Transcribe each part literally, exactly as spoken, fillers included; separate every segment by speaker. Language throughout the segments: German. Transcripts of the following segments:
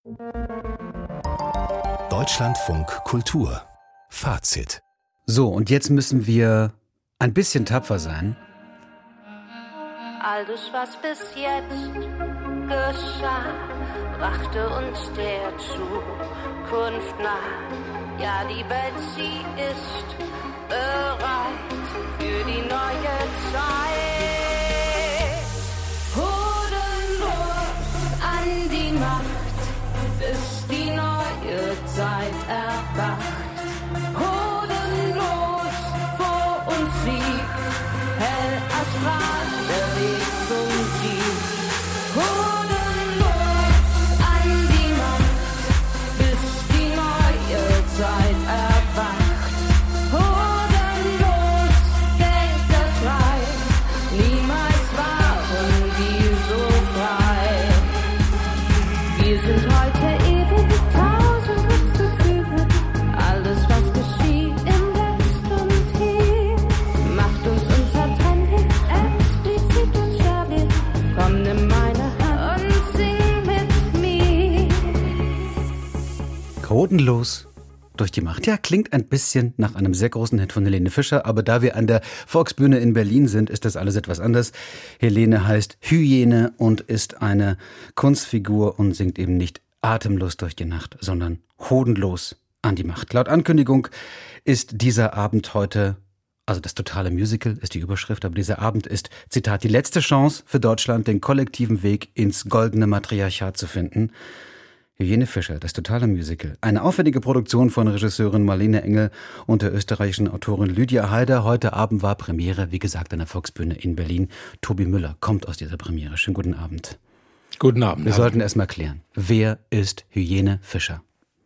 Speaker 1: Deutschlandfunk Kultur. Fazit.
Speaker 2: So, und jetzt müssen wir ein bisschen tapfer sein.
Speaker 3: Alles, was bis jetzt geschah, brachte uns der Zukunft nah. Ja, die Welt, sie ist bereit für die neue Zeit. Hodenlos an die Macht, bis die neue Zeit erwacht. Hodenlos vor uns siegt, hell astral der Weg zum Sieg. Hodenlos an die Macht, bis die neue Zeit erwacht. Hodenlos Geld befreit, niemals waren wir so frei. Wir sind heute ewig tausend Gefühle, alles was geschieht im Jetzt und Hier, macht uns unzertrennlich, explizit und schwerlich. Komm, nimm meine Hand und sing mit mir.
Speaker 2: Hodenlos durch die Macht. Ja, klingt ein bisschen nach einem sehr großen Hit von Helene Fischer, aber da wir an der Volksbühne in Berlin sind, ist das alles etwas anders. Helene heißt Hyäne und ist eine Kunstfigur und singt eben nicht atemlos durch die Nacht, sondern hodenlos an die Macht. Laut Ankündigung ist dieser Abend heute, also das totale Musical ist die Überschrift, aber dieser Abend ist, Zitat, die letzte Chance für Deutschland, den kollektiven Weg ins goldene Matriarchat zu finden. Hyäne Fischer, das totale Musical. Eine aufwendige Produktion von Regisseurin Marlene Engel und der österreichischen Autorin Lydia Haider. Heute Abend war Premiere, wie gesagt, an der Volksbühne in Berlin. Tobi Müller kommt aus dieser Premiere. Schönen guten Abend.
Speaker 4: Guten Abend.
Speaker 2: Wir sollten erst mal klären, wer ist Hyäne Fischer?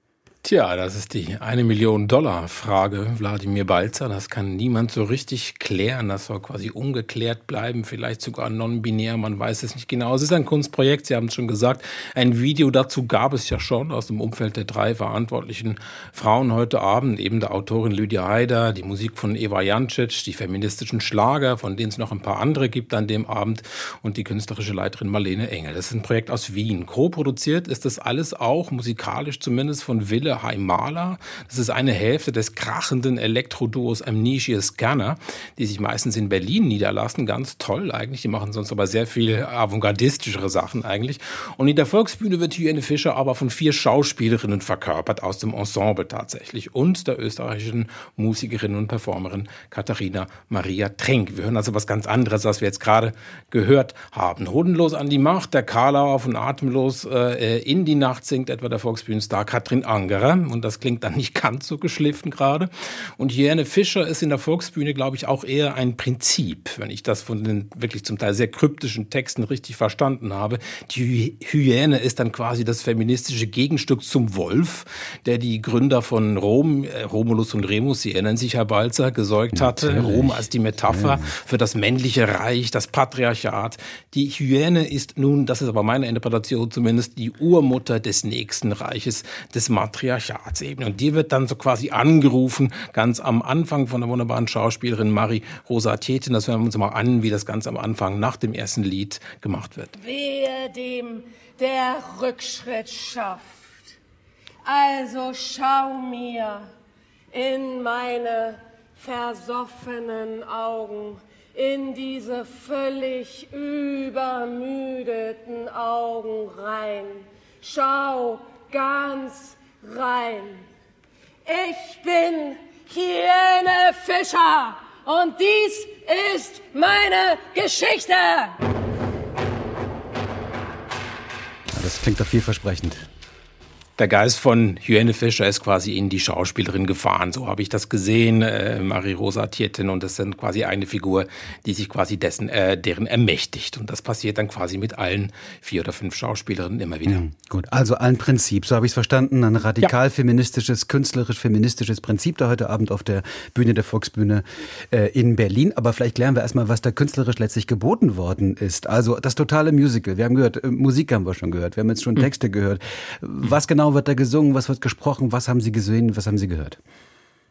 Speaker 4: Tja, das ist die eine Million Dollar Frage, Wladimir Balzer. Das kann niemand so richtig klären. Das soll quasi ungeklärt bleiben, vielleicht sogar non-binär. Man weiß es nicht genau. Es ist ein Kunstprojekt, Sie haben es schon gesagt. Ein Video dazu gab es ja schon aus dem Umfeld der drei verantwortlichen Frauen heute Abend. Eben der Autorin Lydia Haider, die Musik von Eva Jancic, die feministischen Schlager, von denen es noch ein paar andere gibt an dem Abend und die künstlerische Leiterin Marlene Engel. Das ist ein Projekt aus Wien. Co-produziert ist das alles auch, musikalisch zumindest, von Wille Heimala. Das ist eine Hälfte des krachenden Elektroduos Amnesia Scanner, die sich meistens in Berlin niederlassen. Ganz toll eigentlich. Die machen sonst aber sehr viel avantgardistischere Sachen eigentlich. Und in der Volksbühne wird Hyäne Fischer aber von vier Schauspielerinnen verkörpert, aus dem Ensemble tatsächlich. Und der österreichischen Musikerin und Performerin Katharina Maria Trenk. Wir hören also was ganz anderes, was wir jetzt gerade gehört haben. Hodenlos an die Macht, der Karlauer von Atemlos äh, in die Nacht singt etwa der Volksbühnenstar Katrin Angerer. Und das klingt dann nicht ganz so geschliffen gerade. Und Hyäne Fischer ist in der Volksbühne, glaube ich, auch eher ein Prinzip, wenn ich das von den wirklich zum Teil sehr kryptischen Texten richtig verstanden habe. Die Hyäne ist dann quasi das feministische Gegenstück zum Wolf, der die Gründer von Rom, äh, Romulus und Remus, Sie erinnern sich, Herr Balzer, gesäugt hatte. Natürlich. Rom als die Metapher ja. für das männliche Reich, das Patriarchat. Die Hyäne ist nun, das ist aber meine Interpretation zumindest, die Urmutter des nächsten Reiches, des Matriarchats. Eben. Und die wird dann so quasi angerufen, ganz am Anfang von der wunderbaren Schauspielerin Marie-Rosa Tietjen. Das hören wir uns mal an, wie das ganz am Anfang nach dem ersten Lied gemacht wird.
Speaker 5: Wehe dem, der Rückschritt schafft. Also schau mir in meine versoffenen Augen, in diese völlig übermüdeten Augen rein. Schau ganz rein. Ich bin Hyäne Fischer und dies ist meine Geschichte.
Speaker 2: Das klingt doch vielversprechend.
Speaker 4: Der Geist von Hyäne Fischer ist quasi in die Schauspielerin gefahren. So habe ich das gesehen, äh, Marie-Rosa Tietjen. Und das sind quasi eine Figur, die sich quasi dessen, äh, deren ermächtigt. Und das passiert dann quasi mit allen vier oder fünf Schauspielerinnen immer wieder.
Speaker 2: Mhm, gut, also ein Prinzip, so habe ich es verstanden. Ein radikal ja. feministisches, künstlerisch-feministisches Prinzip da heute Abend auf der Bühne der Volksbühne äh, in Berlin. Aber vielleicht klären wir erstmal, was da künstlerisch letztlich geboten worden ist. Also das totale Musical. Wir haben gehört, äh, Musik haben wir schon gehört. Wir haben jetzt schon Texte mhm. gehört. Was genau wird da gesungen, was wird gesprochen, was haben Sie gesehen, was haben Sie gehört?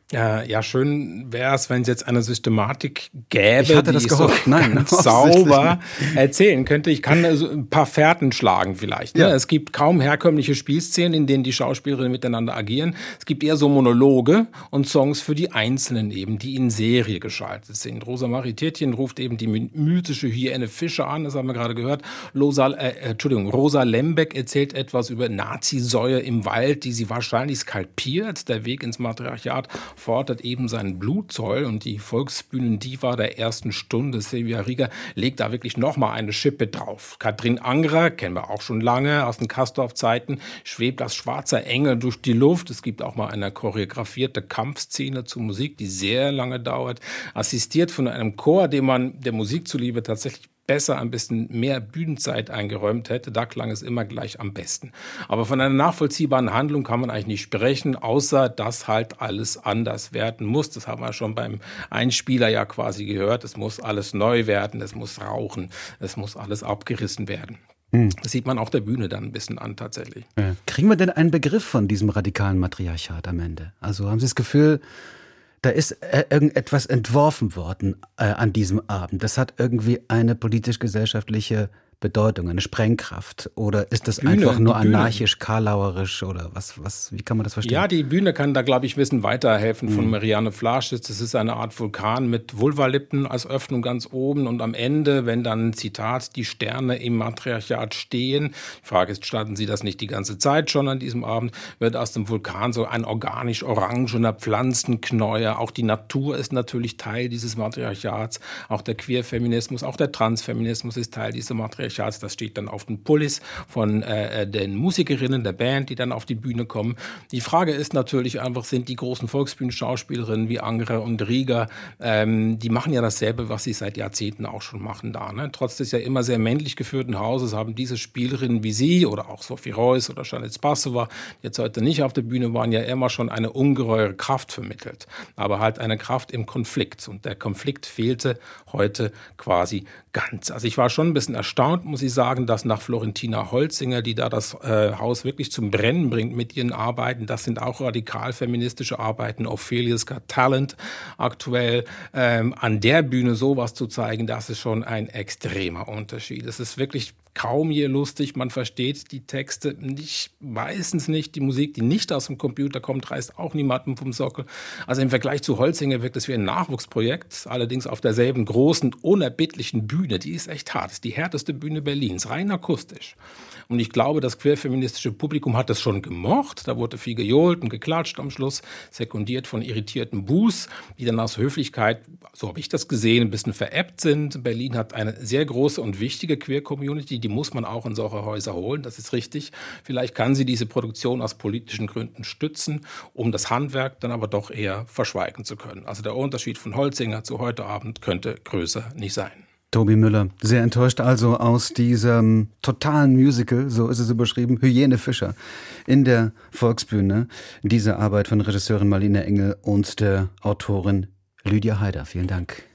Speaker 4: Ja, ja, schön wäre es, wenn es jetzt eine Systematik gäbe,
Speaker 2: Ich hatte
Speaker 4: die
Speaker 2: das
Speaker 4: ich
Speaker 2: gehofft.
Speaker 4: so
Speaker 2: Nein,
Speaker 4: ganz
Speaker 2: offensichtlich
Speaker 4: sauber
Speaker 2: nicht.
Speaker 4: erzählen könnte. Ich kann also ein paar Fährten schlagen vielleicht. Ne?
Speaker 2: Ja.
Speaker 4: Es gibt kaum herkömmliche Spielszenen, in denen die Schauspielerinnen miteinander agieren. Es gibt eher so Monologe und Songs für die Einzelnen eben, die in Serie geschaltet sind. Rosa Marie Tietjen ruft eben die mythische Hyäne Fischer an, das haben wir gerade gehört. Losa, äh, Entschuldigung, Rosa Lembeck erzählt etwas über Nazi-Säue im Wald, die sie wahrscheinlich skalpiert. Der Weg ins Matriarchat fordert eben seinen Blutzoll, und die Volksbühnendiva der ersten Stunde, Silvia Rieger, legt da wirklich nochmal eine Schippe drauf. Katrin Angerer, kennen wir auch schon lange aus den Castorf-Zeiten, schwebt als schwarzer Engel durch die Luft. Es gibt auch mal eine choreografierte Kampfszene zur Musik, die sehr lange dauert, assistiert von einem Chor, dem man der Musik zuliebe tatsächlich besser ein bisschen mehr Bühnenzeit eingeräumt hätte. Da klang es immer gleich am besten. Aber von einer nachvollziehbaren Handlung kann man eigentlich nicht sprechen, außer dass halt alles anders werden muss. Das haben wir schon beim Einspieler ja quasi gehört. Es muss alles neu werden, es muss rauchen, es muss alles abgerissen werden. Das sieht man auf der Bühne dann ein bisschen an tatsächlich.
Speaker 2: Ja. Kriegen wir denn einen Begriff von diesem radikalen Matriarchat am Ende? Also haben Sie das Gefühl, da ist äh, irgendetwas entworfen worden äh, an diesem Abend. Das hat irgendwie eine politisch-gesellschaftliche Bedeutung, eine Sprengkraft? Oder ist das
Speaker 4: Bühne,
Speaker 2: einfach nur
Speaker 4: die Bühne.
Speaker 2: anarchisch, karlauerisch oder was, was, wie kann man das verstehen?
Speaker 4: Ja, die Bühne kann da, glaube ich, ein bisschen weiterhelfen von Marianne Flaschitz. Das ist eine Art Vulkan mit Vulvalippen als Öffnung ganz oben, und am Ende, wenn dann, Zitat, die Sterne im Matriarchat stehen, die Frage ist, standen sie das nicht die ganze Zeit schon an diesem Abend, wird aus dem Vulkan so ein organisch-orangener Pflanzenknäuel. Auch die Natur ist natürlich Teil dieses Matriarchats, auch der Queerfeminismus, auch der Transfeminismus ist Teil dieses Matriarchats. Das steht dann auf den Pullis von äh, den Musikerinnen der Band, die dann auf die Bühne kommen. Die Frage ist natürlich einfach, sind die großen Volksbühnenschauspielerinnen wie Angerer und Rieger, ähm, die machen ja dasselbe, was sie seit Jahrzehnten auch schon machen da. Ne? Trotz des ja immer sehr männlich geführten Hauses haben diese Spielerinnen wie sie oder auch Sophie Reuss oder Janet Spassova, die jetzt heute nicht auf der Bühne waren, ja immer schon eine ungeheure Kraft vermittelt. Aber halt eine Kraft im Konflikt. Und der Konflikt fehlte heute quasi ganz. Also ich war schon ein bisschen erstaunt, muss ich sagen, dass nach Florentina Holzinger, die da das äh, Haus wirklich zum Brennen bringt mit ihren Arbeiten, das sind auch radikal feministische Arbeiten, Ophelia's Got Talent aktuell, ähm, an der Bühne sowas zu zeigen, das ist schon ein extremer Unterschied. Es ist wirklich kaum je lustig, man versteht die Texte nicht, meistens nicht. Die Musik, die nicht aus dem Computer kommt, reißt auch niemanden vom Sockel. Also im Vergleich zu Holzinger wirkt es wie ein Nachwuchsprojekt, allerdings auf derselben großen, unerbittlichen Bühne. Die ist echt hart, das ist die härteste Bühne Berlins, rein akustisch. Und ich glaube, das queerfeministische Publikum hat das schon gemocht. Da wurde viel gejohlt und geklatscht am Schluss, sekundiert von irritierten Buhs, die dann aus Höflichkeit, so habe ich das gesehen, ein bisschen veräppt sind. Berlin hat eine sehr große und wichtige Queer-Community, die muss man auch in solche Häuser holen, das ist richtig. Vielleicht kann sie diese Produktion aus politischen Gründen stützen, um das Handwerk dann aber doch eher verschweigen zu können. Also der Unterschied von Holzinger zu heute Abend könnte größer nicht sein.
Speaker 2: Tobi Müller, sehr enttäuscht also aus diesem totalen Musical, so ist es überschrieben, Hyäne Fischer in der Volksbühne. Diese Arbeit von Regisseurin Marlene Engel und der Autorin Lydia Haider. Vielen Dank.